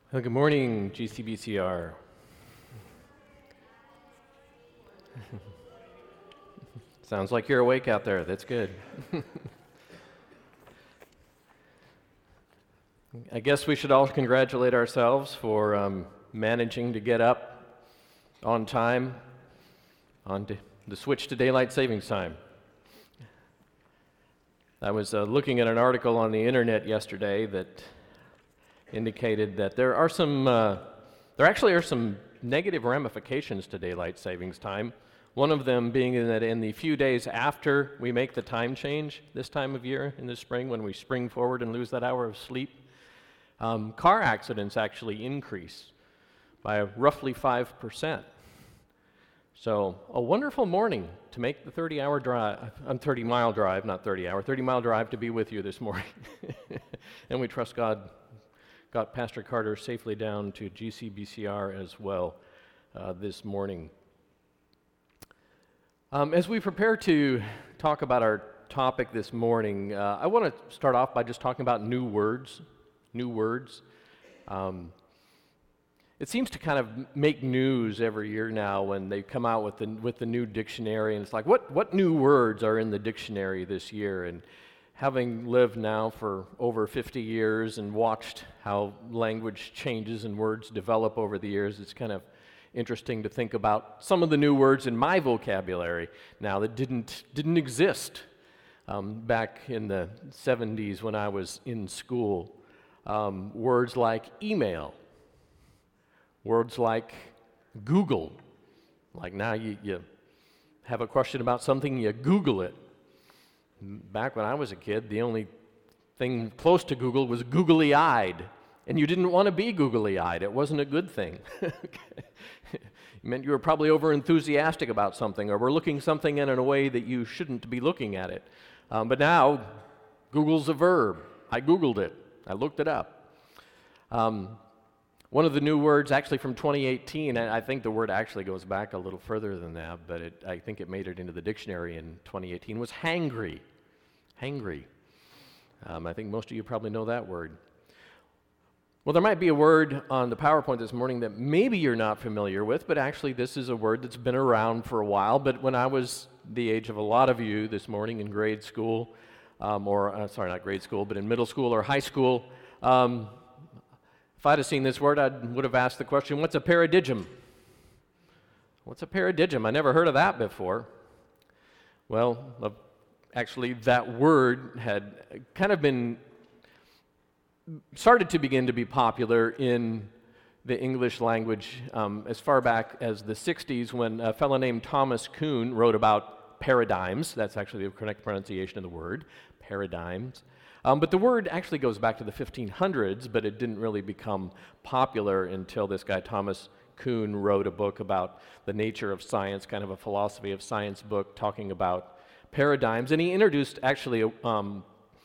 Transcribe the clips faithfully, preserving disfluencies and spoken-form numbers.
Well, good morning, G C B C R. Sounds like you're awake out there. That's good. I guess we should all congratulate ourselves for um, managing to get up on time on d- the switch to daylight savings time. I was uh, looking at an article on the internet yesterday that indicated that there are some, uh, there actually are some negative ramifications to daylight savings time. One of them being that in the few days after we make the time change this time of year in the spring, when we spring forward and lose that hour of sleep, um, car accidents actually increase by roughly five percent. So a wonderful morning to make the thirty-hour drive, um, thirty-mile drive, not thirty-hour, thirty-mile drive to be with you this morning. And we trust God got Pastor Carter safely down to G C B C R as well uh, this morning. Um, as we prepare to talk about our topic this morning, uh, I want to start off by just talking about new words. New words. Um, it seems to kind of make news every year now when they come out with the with the new dictionary, and it's like, what what new words are in the dictionary this year? And having lived now for over fifty years and watched how language changes and words develop over the years, it's kind of interesting to think about some of the new words in my vocabulary now that didn't didn't exist um, back in the seventies when I was in school. Um, words like email, words like Google. Like now you, you have a question about something, you Google it. Back when I was a kid, the only thing close to Google was googly-eyed, and you didn't want to be googly-eyed. It wasn't a good thing. It meant you were probably over-enthusiastic about something, or were looking something in a way that you shouldn't be looking at it. Um, but now, Google's a verb. I Googled it. I looked it up. Um, one of the new words, actually from twenty eighteen, and I think the word actually goes back a little further than that, but it, I think it made it into the dictionary in twenty eighteen, was hangry. Hangry. Um, I think most of you probably know that word. Well, there might be a word on the PowerPoint this morning that maybe you're not familiar with, but actually this is a word that's been around for a while. But when I was the age of a lot of you this morning in grade school, um, or, uh, sorry, not grade school, but in middle school or high school, um, if I'd have seen this word, I would have asked the question, what's a paradigm? What's a paradigm? I never heard of that before. Well, uh, actually, that word had kind of been started to begin to be popular in the English language um, as far back as the sixties when a fellow named Thomas Kuhn wrote about paradigms. That's actually the correct pronunciation of the word, paradigms. Um, but the word actually goes back to the fifteen hundreds, but it didn't really become popular until this guy Thomas Kuhn wrote a book about the nature of science, kind of a philosophy of science book talking about paradigms. And he introduced actually um,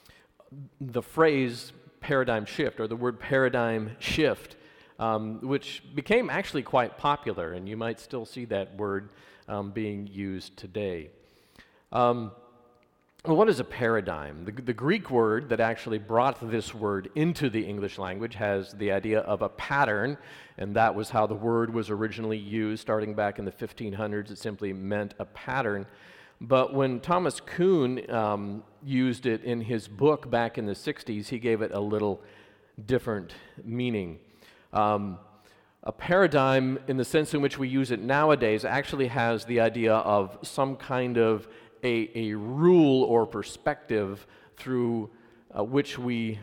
the phrase paradigm shift, or the word paradigm shift, um, which became actually quite popular, and you might still see that word um, being used today. Um, well, what is a paradigm? The, the Greek word that actually brought this word into the English language has the idea of a pattern, and that was how the word was originally used starting back in the fifteen hundreds. It simply meant a pattern. But when Thomas Kuhn um, used it in his book back in the sixties, he gave it a little different meaning. Um, a paradigm, in the sense in which we use it nowadays, actually has the idea of some kind of a, a rule or perspective through uh, which we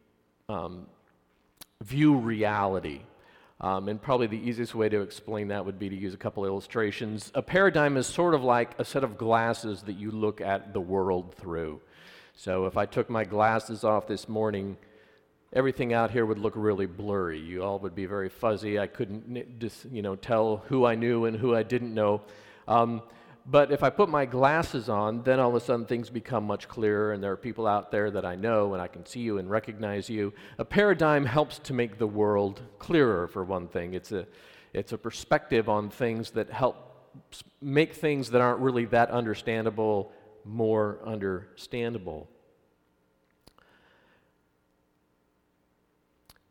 um, view reality. Um, and probably the easiest way to explain that would be to use a couple illustrations. A paradigm is sort of like a set of glasses that you look at the world through. So if I took my glasses off this morning, everything out here would look really blurry. You all would be very fuzzy. I couldn't just, you know, tell who I knew and who I didn't know. Um, But if I put my glasses on, then all of a sudden things become much clearer, and there are people out there that I know, and I can see you and recognize you. A paradigm helps to make the world clearer, for one thing. It's a, it's a perspective on things that help make things that aren't really that understandable more understandable.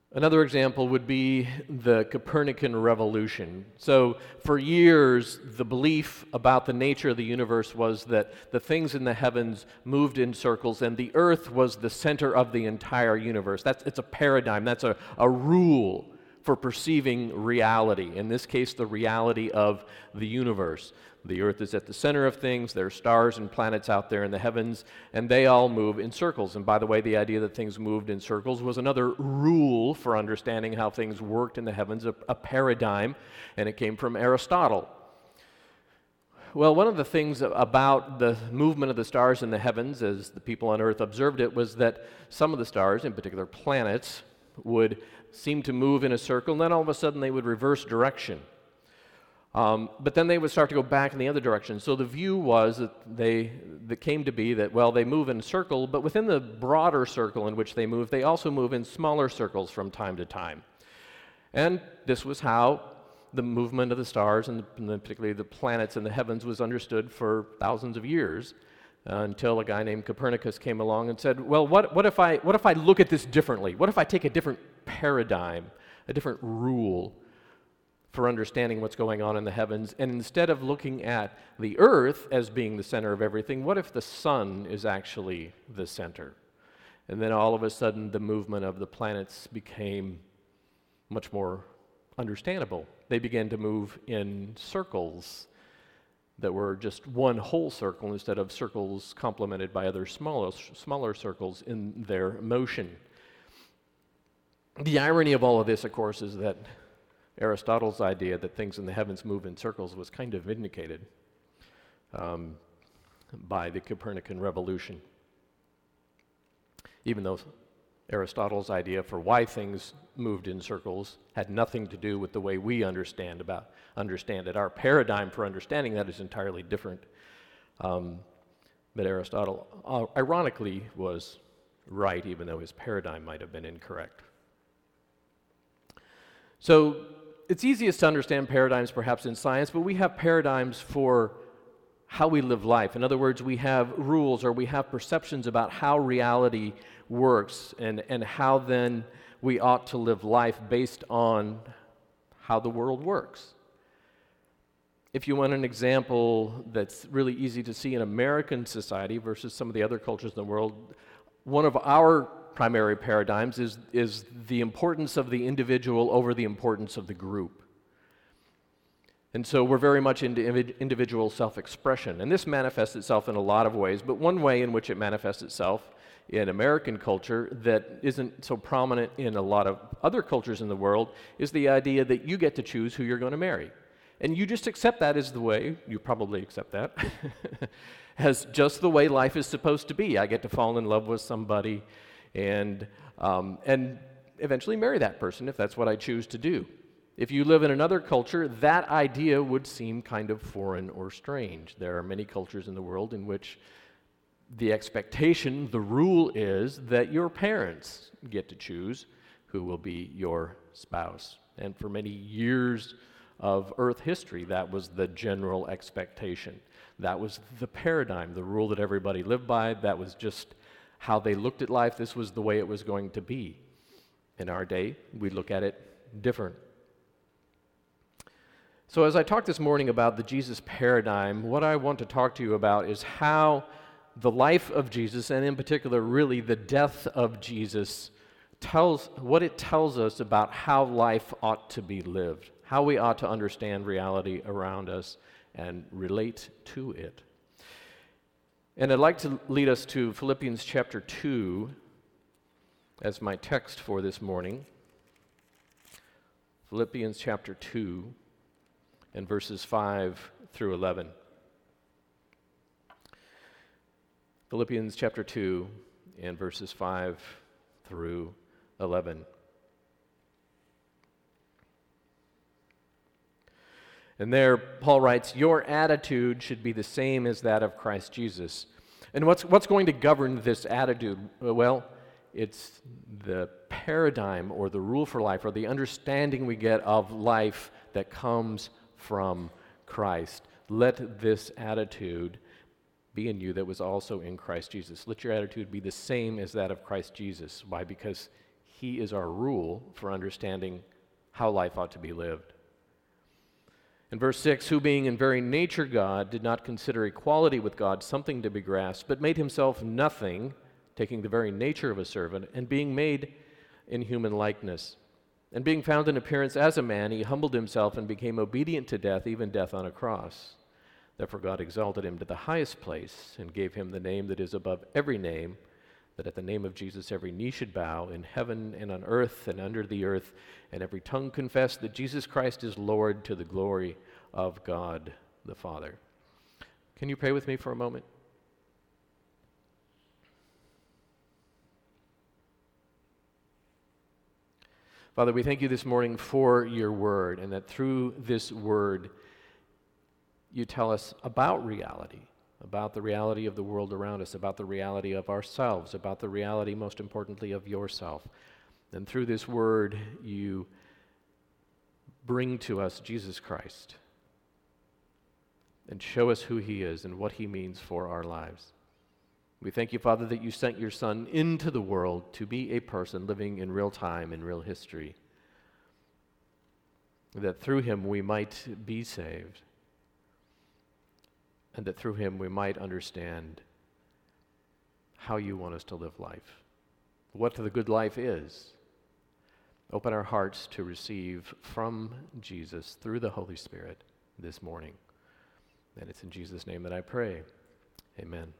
Another example would be the Copernican revolution. So, for years, the belief about the nature of the universe was that the things in the heavens moved in circles and the earth was the center of the entire universe. That's, it's a paradigm, that's a, a rule for perceiving reality. In this case, the reality of the universe. The earth is at the center of things, there are stars and planets out there in the heavens, and they all move in circles. And by the way, the idea that things moved in circles was another rule for understanding how things worked in the heavens, a, a paradigm, and it came from Aristotle. Well, one of the things about the movement of the stars in the heavens, as the people on earth observed it, was that some of the stars, in particular planets, would seem to move in a circle, and then all of a sudden they would reverse direction. Um, but then they would start to go back in the other direction. So the view was that they that came to be that, well, they move in a circle, but within the broader circle in which they move, they also move in smaller circles from time to time. And this was how the movement of the stars, and, the, and particularly the planets in the heavens, was understood for thousands of years, uh, until a guy named Copernicus came along and said, well, what, what, if I, what if I look at this differently? What if I take a different paradigm, a different rule for understanding what's going on in the heavens, and instead of looking at the earth as being the center of everything, what if the sun is actually the center? And then all of a sudden the movement of the planets became much more understandable. They began to move in circles that were just one whole circle instead of circles complemented by other smaller, smaller circles in their motion. The irony of all of this, of course, is that Aristotle's idea that things in the heavens move in circles was kind of vindicated um, by the Copernican revolution. Even though Aristotle's idea for why things moved in circles had nothing to do with the way we understand about understand it. Our paradigm for understanding that is entirely different. Um, but Aristotle, uh, ironically, was right, even though his paradigm might have been incorrect. So it's easiest to understand paradigms perhaps in science, but we have paradigms for how we live life. In other words, we have rules or we have perceptions about how reality works and, and how then we ought to live life based on how the world works. If you want an example that's really easy to see in American society versus some of the other cultures in the world, one of our primary paradigms is, is the importance of the individual over the importance of the group. And so we're very much into individual self-expression. And this manifests itself in a lot of ways, but one way in which it manifests itself in American culture that isn't so prominent in a lot of other cultures in the world is the idea that you get to choose who you're going to marry. And you just accept that as the way, you probably accept that, as just the way life is supposed to be. I get to fall in love with somebody and um, and eventually marry that person if that's what I choose to do. If you live in another culture, that idea would seem kind of foreign or strange. There are many cultures in the world in which the expectation, the rule is that your parents get to choose who will be your spouse. And for many years of Earth history, that was the general expectation. That was the paradigm, the rule that everybody lived by. That was just how they looked at life. This was the way it was going to be. In our day, we look at it different. So as I talk this morning about the Jesus paradigm, what I want to talk to you about is how the life of Jesus, and in particular really the death of Jesus, tells what it tells us about how life ought to be lived, how we ought to understand reality around us and relate to it. And I'd like to lead us to Philippians chapter two as my text for this morning. Philippians chapter two and verses five through eleven. Philippians chapter two and verses five through eleven. And there, Paul writes, your attitude should be the same as that of Christ Jesus. And what's, what's going to govern this attitude? Well, it's the paradigm or the rule for life or the understanding we get of life that comes from Christ. Let this attitude be in you that was also in Christ Jesus. Let your attitude be the same as that of Christ Jesus. Why? Because He is our rule for understanding how life ought to be lived. In verse six, who being in very nature God, did not consider equality with God something to be grasped, but made himself nothing, taking the very nature of a servant, and being made in human likeness. And being found in appearance as a man, he humbled himself and became obedient to death, even death on a cross. Therefore God exalted him to the highest place and gave him the name that is above every name, that at the name of Jesus every knee should bow in heaven and on earth and under the earth, and every tongue confess that Jesus Christ is Lord, to the glory of God the Father. Can you pray with me for a moment? Father, we thank you this morning for your word, and that through this word you tell us about reality, about the reality of the world around us, about the reality of ourselves, about the reality, most importantly, of yourself. And through this word, you bring to us Jesus Christ and show us who he is and what he means for our lives. We thank you, Father, that you sent your Son into the world to be a person living in real time, in real history, that through him we might be saved, and that through him we might understand how you want us to live life, what the good life is. Open our hearts to receive from Jesus through the Holy Spirit this morning. And it's in Jesus' name that I pray. Amen.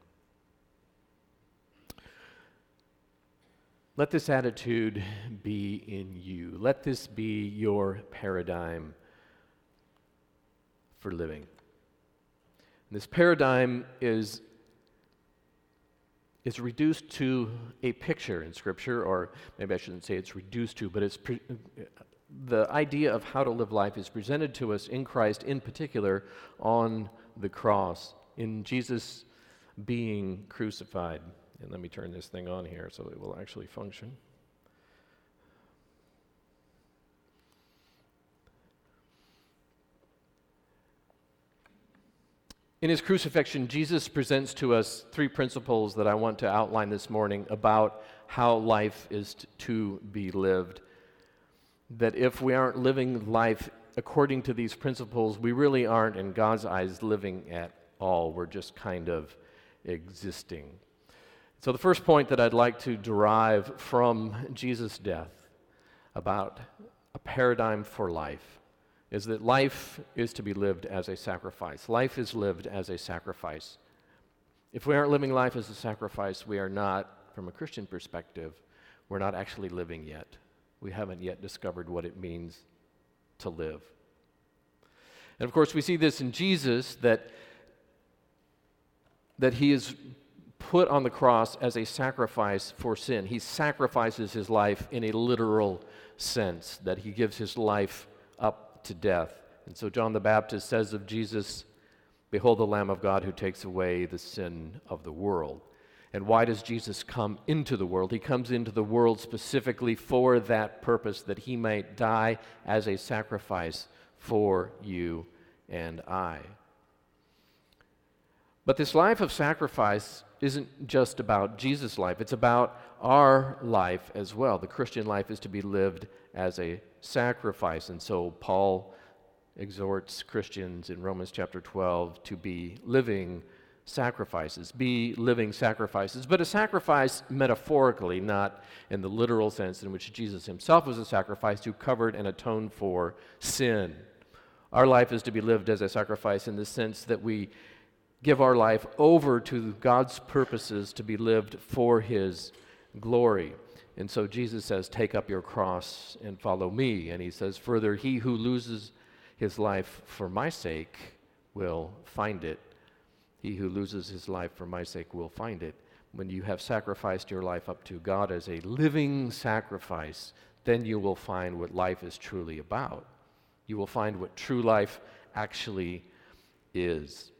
Let this attitude be in you. Let this be your paradigm for living. And this paradigm is, is reduced to a picture in Scripture, or maybe I shouldn't say it's reduced to, but it's pre- the idea of how to live life is presented to us in Christ, in particular on the cross, in Jesus being crucified. And let me turn this thing on here so it will actually function. In his crucifixion, Jesus presents to us three principles that I want to outline this morning about how life is t- to be lived. That if we aren't living life according to these principles, we really aren't, in God's eyes, living at all. We're just kind of existing. So the first point that I'd like to derive from Jesus' death about a paradigm for life is that life is to be lived as a sacrifice. Life is lived as a sacrifice. If we aren't living life as a sacrifice, we are not, from a Christian perspective, we're not actually living yet. We haven't yet discovered what it means to live. And of course, we see this in Jesus, that, that he is put on the cross as a sacrifice for sin. He sacrifices his life in a literal sense, that he gives his life up to death. And so John the Baptist says of Jesus, "Behold the Lamb of God who takes away the sin of the world." And why does Jesus come into the world? He comes into the world specifically for that purpose, that he might die as a sacrifice for you and I. But this life of sacrifice isn't just about Jesus' life. It's about our life as well. The Christian life is to be lived as a sacrifice. And so Paul exhorts Christians in Romans chapter twelve to be living sacrifices, be living sacrifices, but a sacrifice metaphorically, not in the literal sense in which Jesus himself was a sacrifice who covered and atoned for sin. Our life is to be lived as a sacrifice in the sense that we give our life over to God's purposes to be lived for his glory. And so Jesus says, "Take up your cross and follow me." And he says further, "He who loses his life for my sake will find it. He who loses his life for my sake will find it." When you have sacrificed your life up to God as a living sacrifice, then you will find what life is truly about. You will find what true life actually is.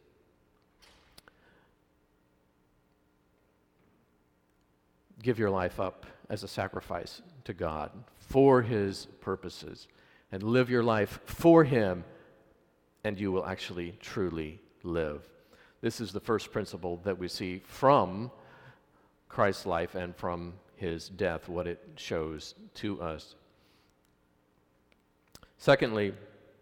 Give your life up as a sacrifice to God for his purposes, and live your life for him, and you will actually truly live. This is the first principle that we see from Christ's life and from his death, what it shows to us. Secondly,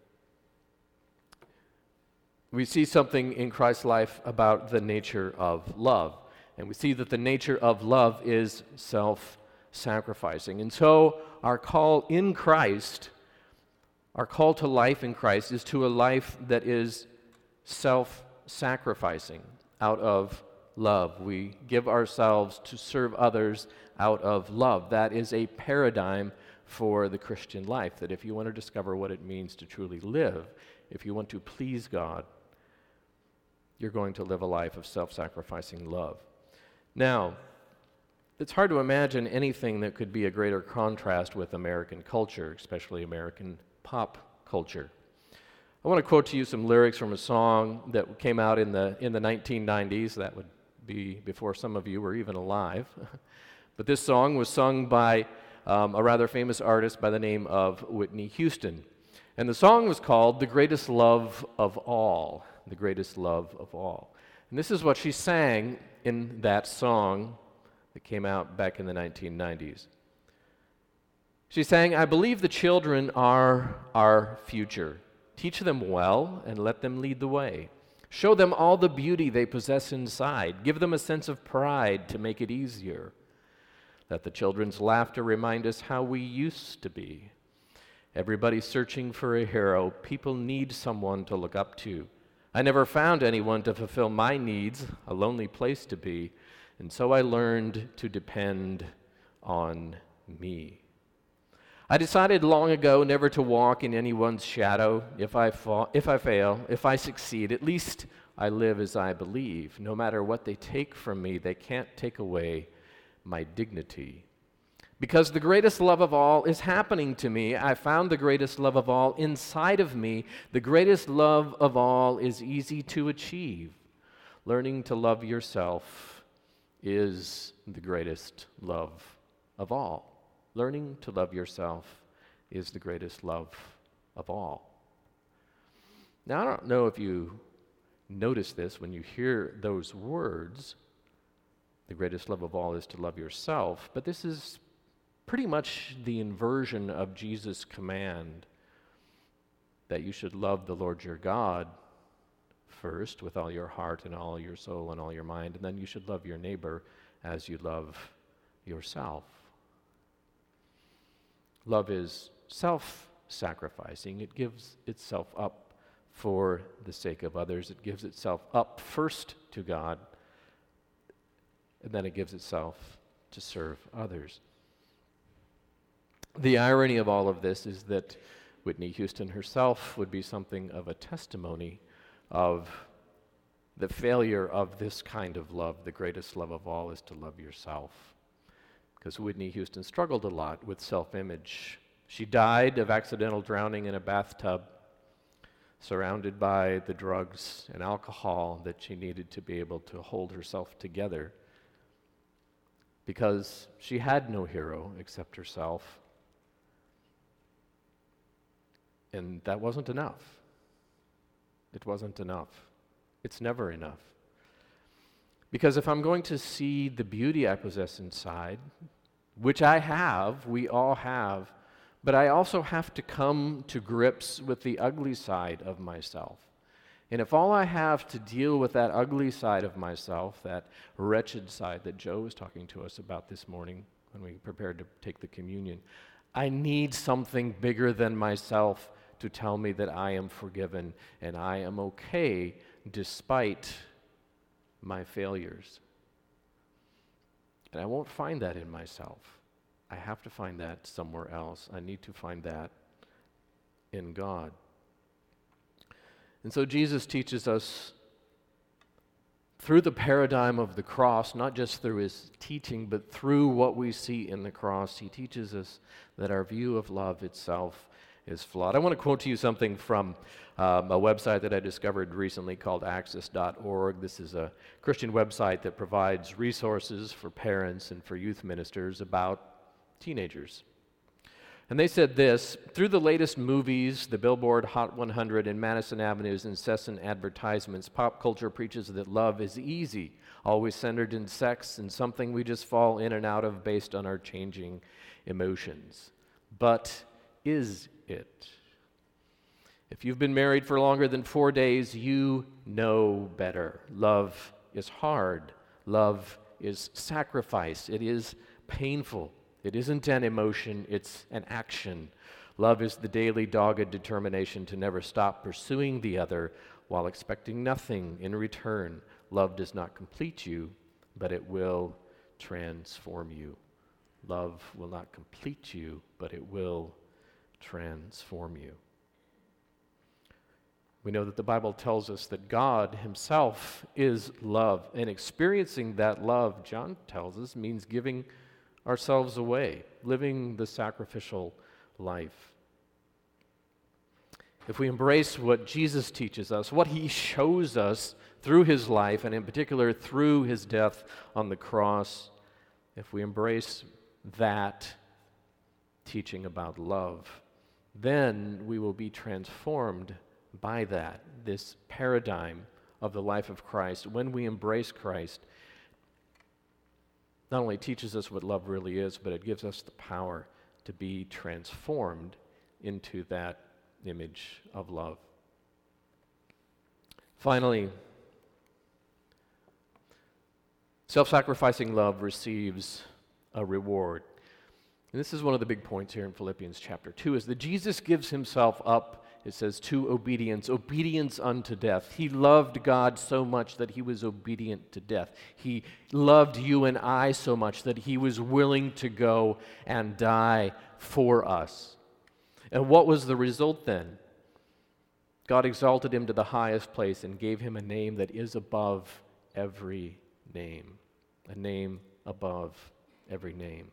we see something in Christ's life about the nature of love. And we see that the nature of love is self-sacrificing. And so our call in Christ, our call to life in Christ is to a life that is self-sacrificing out of love. We give ourselves to serve others out of love. That is a paradigm for the Christian life, that if you want to discover what it means to truly live, if you want to please God, you're going to live a life of self-sacrificing love. Now, it's hard to imagine anything that could be a greater contrast with American culture, especially American pop culture. I want to quote to you some lyrics from a song that came out in the in the nineteen nineties. That would be before some of you were even alive. But this song was sung by um, a rather famous artist by the name of Whitney Houston. And the song was called "The Greatest Love of All." The greatest love of all. And this is what she sang in that song that came out back in the nineteen nineties. She sang, "I believe the children are our future. Teach them well and let them lead the way. Show them all the beauty they possess inside. Give them a sense of pride to make it easier. Let the children's laughter remind us how we used to be. Everybody's searching for a hero. People need someone to look up to. I never found anyone to fulfill my needs, a lonely place to be, and so I learned to depend on me. I decided long ago never to walk in anyone's shadow. If I fall, if I fail, if I succeed, at least I live as I believe. No matter what they take from me, they can't take away my dignity. Because the greatest love of all is happening to me. I found the greatest love of all inside of me. The greatest love of all is easy to achieve. Learning to love yourself is the greatest love of all. Learning to love yourself is the greatest love of all." Now, I don't know if you notice this when you hear those words, the greatest love of all is to love yourself, but this is pretty much the inversion of Jesus' command that you should love the Lord your God first with all your heart and all your soul and all your mind, and then you should love your neighbor as you love yourself. Love is self-sacrificing. It gives itself up for the sake of others. It gives itself up first to God, and then it gives itself to serve others. The irony of all of this is that Whitney Houston herself would be something of a testimony of the failure of this kind of love. The greatest love of all is to love yourself. Because Whitney Houston struggled a lot with self-image. She died of accidental drowning in a bathtub, surrounded by the drugs and alcohol that she needed to be able to hold herself together, because she had no hero except herself. And that wasn't enough. It wasn't enough. It's never enough. Because if I'm going to see the beauty I possess inside, which I have, we all have, but I also have to come to grips with the ugly side of myself. And if all I have to deal with that ugly side of myself, that wretched side that Joe was talking to us about this morning when we prepared to take the communion, I need something bigger than myself to tell me that I am forgiven and I am okay despite my failures. And I won't find that in myself. I have to find that somewhere else. I need to find that in God. And so Jesus teaches us through the paradigm of the cross, not just through his teaching, but through what we see in the cross. He teaches us that our view of love itself is flawed. I want to quote to you something from um, a website that I discovered recently called access dot org. This is a Christian website that provides resources for parents and for youth ministers about teenagers. And they said this: through the latest movies, the Billboard Hot one hundred, and Madison Avenue's incessant advertisements, pop culture preaches that love is easy, always centered in sex, and something we just fall in and out of based on our changing emotions. But is it? If you've been married for longer than four days, you know better. Love is hard. Love is sacrifice. It is painful. It isn't an emotion, it's an action. Love is the daily dogged determination to never stop pursuing the other while expecting nothing in return. Love does not complete you, but it will transform you. Love will not complete you, but it will transform you. We know that the Bible tells us that God himself is love, and experiencing that love, John tells us, means giving ourselves away, living the sacrificial life. If we embrace what Jesus teaches us, what he shows us through his life, and in particular through his death on the cross, if we embrace that teaching about love, then we will be transformed by that, this paradigm of the life of Christ. When we embrace Christ, not only teaches us what love really is, but it gives us the power to be transformed into that image of love. Finally, self-sacrificing love receives a reward. And this is one of the big points here in Philippians chapter two, is that Jesus gives himself up, it says, to obedience, obedience unto death. He loved God so much that he was obedient to death. He loved you and I so much that he was willing to go and die for us. And what was the result then? God exalted him to the highest place and gave him a name that is above every name. A name above every name.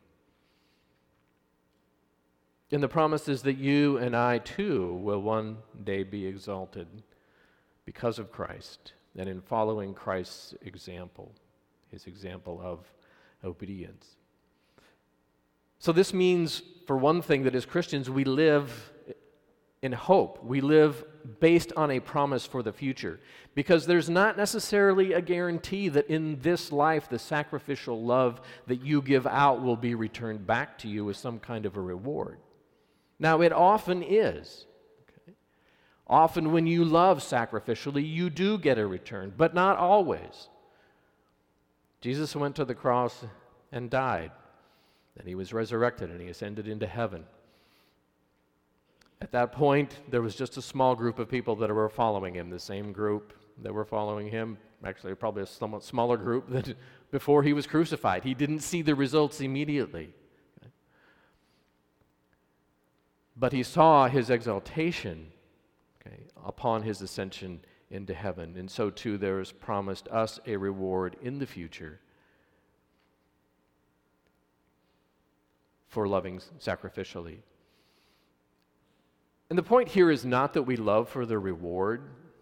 And the promise is that you and I too will one day be exalted because of Christ and in following Christ's example, his example of obedience. So this means, for one thing, that as Christians we live in hope. We live based on a promise for the future, because there's not necessarily a guarantee that in this life the sacrificial love that you give out will be returned back to you as some kind of a reward. Now, it often is. Okay? Often when you love sacrificially, you do get a return, but not always. Jesus went to the cross and died. Then he was resurrected and he ascended into heaven. At that point, there was just a small group of people that were following him, the same group that were following him, actually probably a somewhat smaller group than before he was crucified. He didn't see the results immediately. But he saw his exaltation, okay, upon his ascension into heaven. And so too there is promised us a reward in the future for loving sacrificially. And the point here is not that we love for the reward.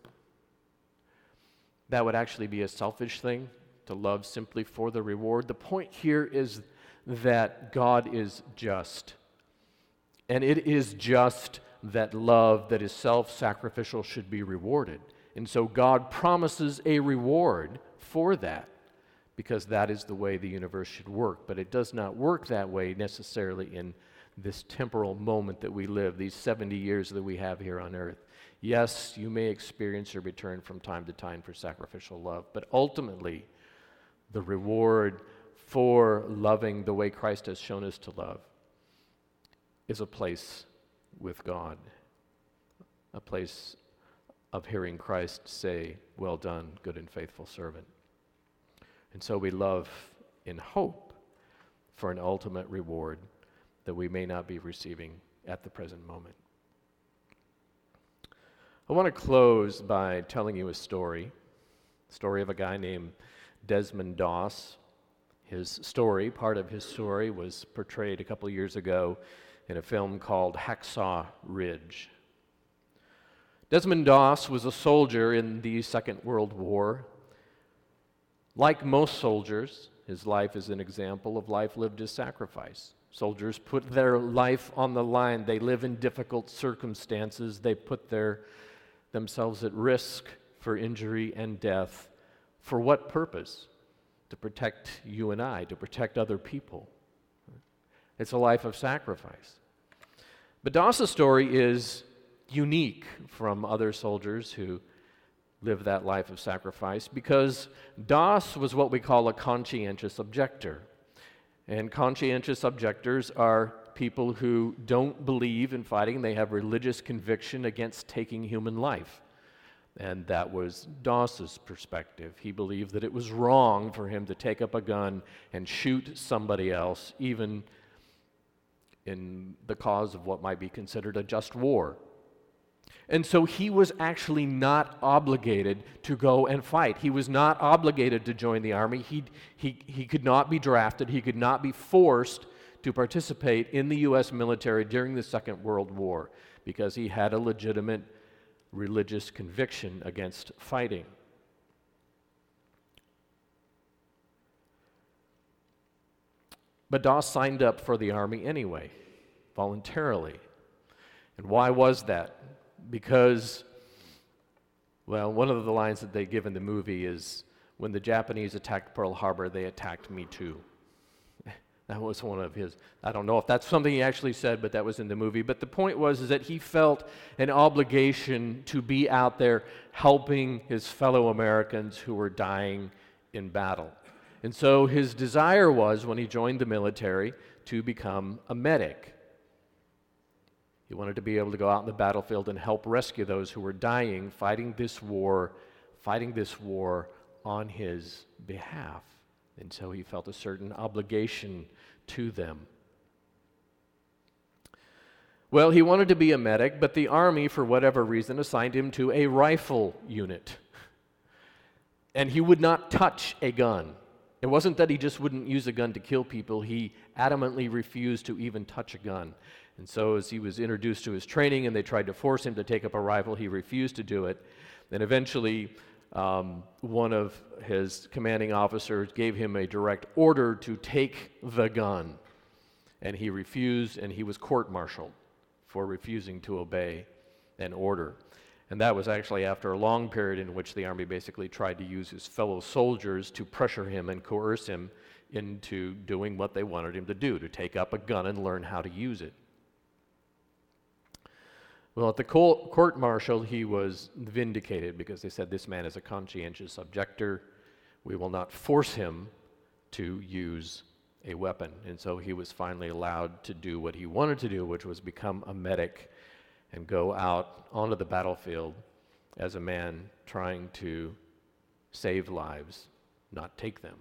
That would actually be a selfish thing, to love simply for the reward. The point here is that God is just. And it is just that love that is self-sacrificial should be rewarded. And so God promises a reward for that, because that is the way the universe should work. But it does not work that way necessarily in this temporal moment that we live, these seventy years that we have here on earth. Yes, you may experience a return from time to time for sacrificial love, but ultimately, the reward for loving the way Christ has shown us to love is a place with God, a place of hearing Christ say, "Well done, good and faithful servant." And so we love in hope for an ultimate reward that we may not be receiving at the present moment. I want to close by telling you a story, story of a guy named Desmond Doss. His story, part of his story, was portrayed a couple years ago in a film called Hacksaw Ridge. Desmond Doss was a soldier in the Second World War. Like most soldiers, his life is an example of life lived as sacrifice. Soldiers put their life on the line. They live in difficult circumstances. They put their themselves at risk for injury and death. For what purpose? To protect you and I, to protect other people. It's a life of sacrifice. But Doss's story is unique from other soldiers who live that life of sacrifice because Doss was what we call a conscientious objector. And conscientious objectors are people who don't believe in fighting. They have religious conviction against taking human life. And that was Doss's perspective. He believed that it was wrong for him to take up a gun and shoot somebody else, even in the cause of what might be considered a just war. And so he was actually not obligated to go and fight. He was not obligated to join the army. He, he, he could not be drafted. He could not be forced to participate in the U S military during the Second World War because he had a legitimate religious conviction against fighting. But Doss signed up for the army anyway, voluntarily. And why was that? Because, well, one of the lines that they give in the movie is, when the Japanese attacked Pearl Harbor, they attacked me too. That was one of his, I don't know if that's something he actually said, but that was in the movie. But the point was is that he felt an obligation to be out there helping his fellow Americans who were dying in battle. And so his desire was, when he joined the military, to become a medic. He wanted to be able to go out in the battlefield and help rescue those who were dying, fighting this war, fighting this war on his behalf. And so he felt a certain obligation to them. Well, he wanted to be a medic, but the Army, for whatever reason, assigned him to a rifle unit. And he would not touch a gun. It wasn't that he just wouldn't use a gun to kill people. He adamantly refused to even touch a gun. And so as he was introduced to his training and they tried to force him to take up a rifle, he refused to do it. Then eventually, um, one of his commanding officers gave him a direct order to take the gun. And he refused, and he was court-martialed for refusing to obey an order. And that was actually after a long period in which the Army basically tried to use his fellow soldiers to pressure him and coerce him into doing what they wanted him to do, to take up a gun and learn how to use it. Well, at the court-martial, he was vindicated because they said, this man is a conscientious objector. We will not force him to use a weapon. And so he was finally allowed to do what he wanted to do, which was become a medic and go out onto the battlefield as a man trying to save lives, not take them.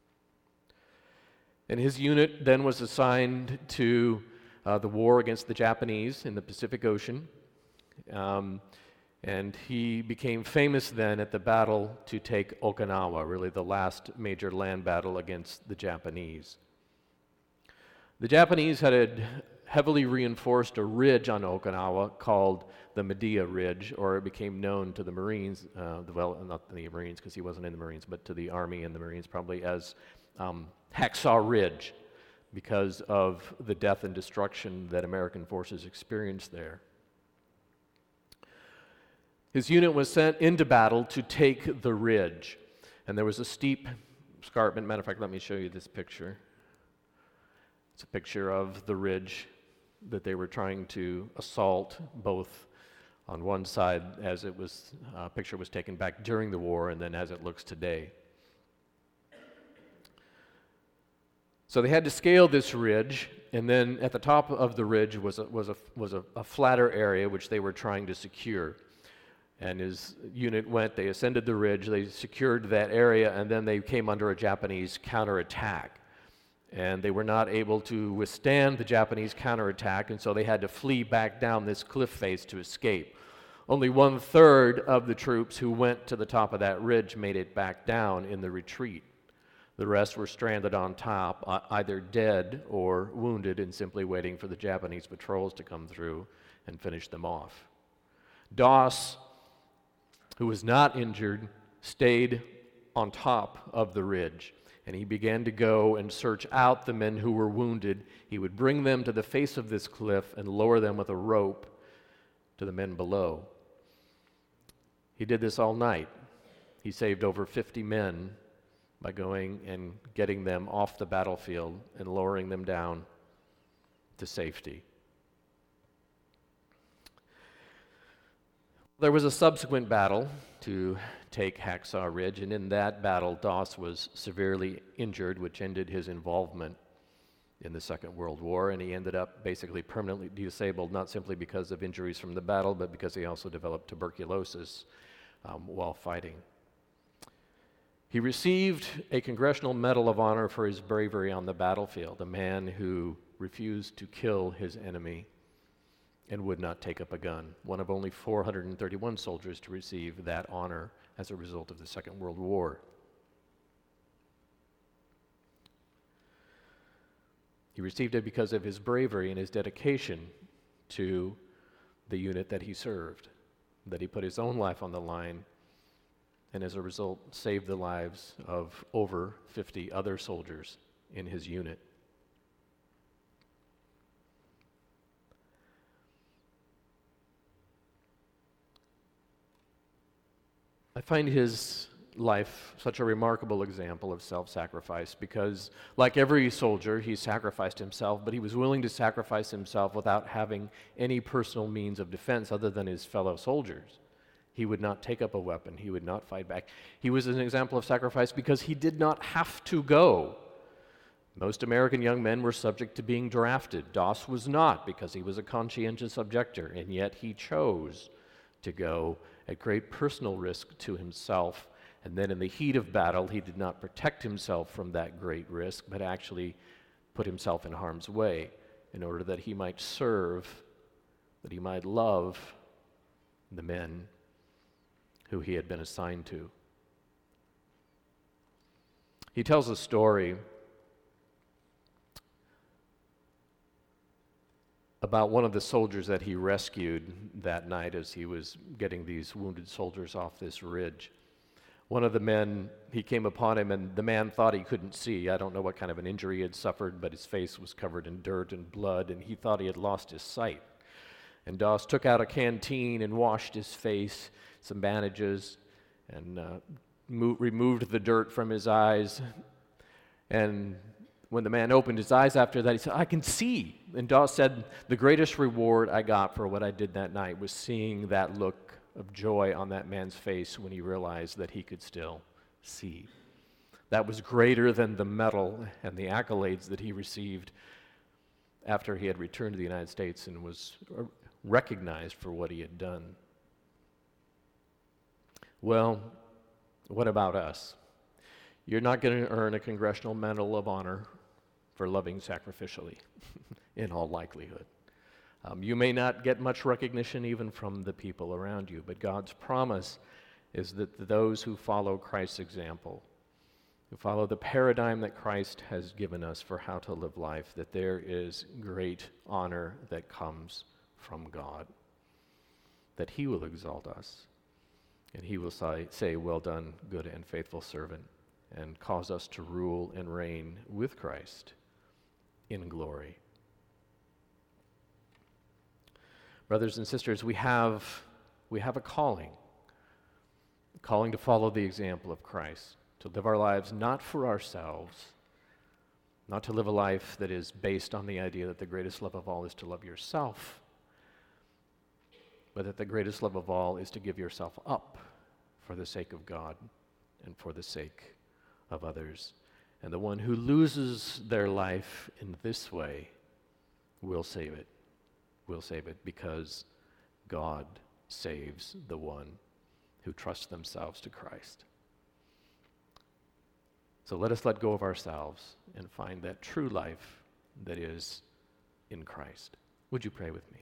And his unit then was assigned to uh, the war against the Japanese in the Pacific Ocean. Um, and he became famous then at the battle to take Okinawa, really the last major land battle against the Japanese. The Japanese had heavily reinforced a ridge on Okinawa called the Medea Ridge, or it became known to the Marines, uh, the, well, not the Marines because he wasn't in the Marines, but to the Army and the Marines probably as um, Hacksaw Ridge, because of the death and destruction that American forces experienced there. His unit was sent into battle to take the ridge, and there was a steep escarpment. Matter of fact, let me show you this picture. It's a picture of the ridge that they were trying to assault, both on one side as it was, a uh, picture was taken back during the war, and then as it looks today. So they had to scale this ridge, and then at the top of the ridge was a, was a, was a, a flatter area which they were trying to secure. And his unit went, they ascended the ridge, they secured that area, and then they came under a Japanese counterattack. And they were not able to withstand the Japanese counterattack, and so they had to flee back down this cliff face to escape. Only one-third of the troops who went to the top of that ridge made it back down in the retreat. The rest were stranded on top, uh, either dead or wounded, and simply waiting for the Japanese patrols to come through and finish them off. Doss, who was not injured, stayed on top of the ridge, and he began to go and search out the men who were wounded. He would bring them to the face of this cliff and lower them with a rope to the men below. He did this all night. He saved over fifty men by going and getting them off the battlefield and lowering them down to safety. There was a subsequent battle to take Hacksaw Ridge, and in that battle, Doss was severely injured, which ended his involvement in the Second World War, and he ended up basically permanently disabled, not simply because of injuries from the battle, but because he also developed tuberculosis um, while fighting. He received a Congressional Medal of Honor for his bravery on the battlefield, a man who refused to kill his enemy and would not take up a gun, one of only four hundred thirty-one soldiers to receive that honor as a result of the Second World War. He received it because of his bravery and his dedication to the unit that he served, that he put his own life on the line, and as a result saved the lives of over fifty other soldiers in his unit. I find his life such a remarkable example of self-sacrifice because, like every soldier, he sacrificed himself, but he was willing to sacrifice himself without having any personal means of defense other than his fellow soldiers. He would not take up a weapon. He would not fight back. He was an example of sacrifice because he did not have to go. Most American young men were subject to being drafted. Doss was not because he was a conscientious objector, and yet he chose to go at great personal risk to himself. And then in the heat of battle, he did not protect himself from that great risk, but actually put himself in harm's way in order that he might serve, that he might love the men who he had been assigned to. He tells a story about one of the soldiers that he rescued that night as he was getting these wounded soldiers off this ridge. One of the men, he came upon him, and the man thought he couldn't see. I don't know what kind of an injury he had suffered, but his face was covered in dirt and blood, and he thought he had lost his sight. And Doss took out a canteen and washed his face, some bandages, and uh, mo- removed the dirt from his eyes. And when the man opened his eyes after that, he said, "I can see." And Doss said, "The greatest reward I got for what I did that night was seeing that look of joy on that man's face when he realized that he could still see." That was greater than the medal and the accolades that he received after he had returned to the United States and was recognized for what he had done. Well, what about us? You're not going to earn a Congressional Medal of Honor for loving sacrificially, in all likelihood. Um, you may not get much recognition even from the people around you, but God's promise is that those who follow Christ's example, who follow the paradigm that Christ has given us for how to live life, that there is great honor that comes from God, that He will exalt us, and He will say, say, "Well done, good and faithful servant," and cause us to rule and reign with Christ in glory. Brothers and sisters, we have, we have a calling, a calling to follow the example of Christ, to live our lives not for ourselves, not to live a life that is based on the idea that the greatest love of all is to love yourself, but that the greatest love of all is to give yourself up for the sake of God and for the sake of others. And the one who loses their life in this way will save it. Will save it because God saves the one who trusts themselves to Christ. So let us let go of ourselves and find that true life that is in Christ. Would you pray with me?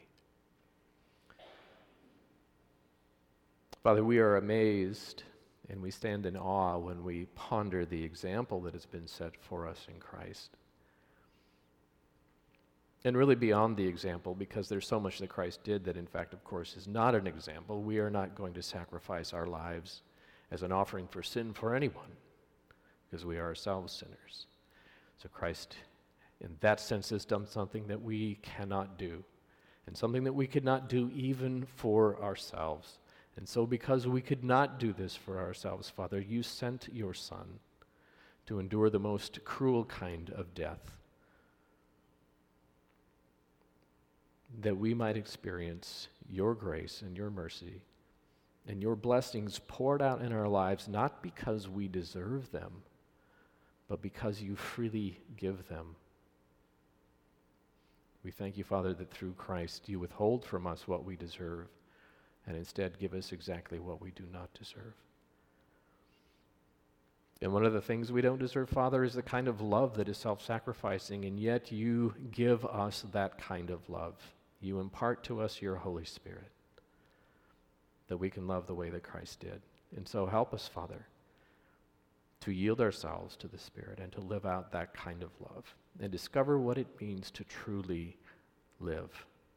Father, we are amazed and we stand in awe when we ponder the example that has been set for us in Christ. And really beyond the example, because there's so much that Christ did that, in fact, of course, is not an example. We are not going to sacrifice our lives as an offering for sin for anyone. because we are ourselves sinners. So Christ, in that sense, has done something that we cannot do, and something that we could not do even for ourselves. And so because we could not do this for ourselves, Father, you sent your Son to endure the most cruel kind of death, that we might experience your grace and your mercy and your blessings poured out in our lives, not because we deserve them, but because you freely give them. We thank you, Father, that through Christ you withhold from us what we deserve and instead give us exactly what we do not deserve. And one of the things we don't deserve, Father, is the kind of love that is self-sacrificing, and yet you give us that kind of love. You impart to us your Holy Spirit, that we can love the way that Christ did. And so help us, Father, to yield ourselves to the Spirit and to live out that kind of love and discover what it means to truly live.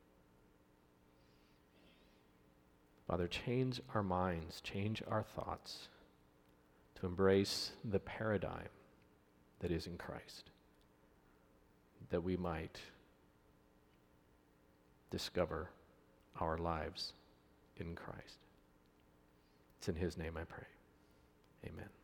Father, change our minds, change our thoughts to embrace the paradigm that is in Christ, that we might discover our lives in Christ. It's in his name I pray. Amen.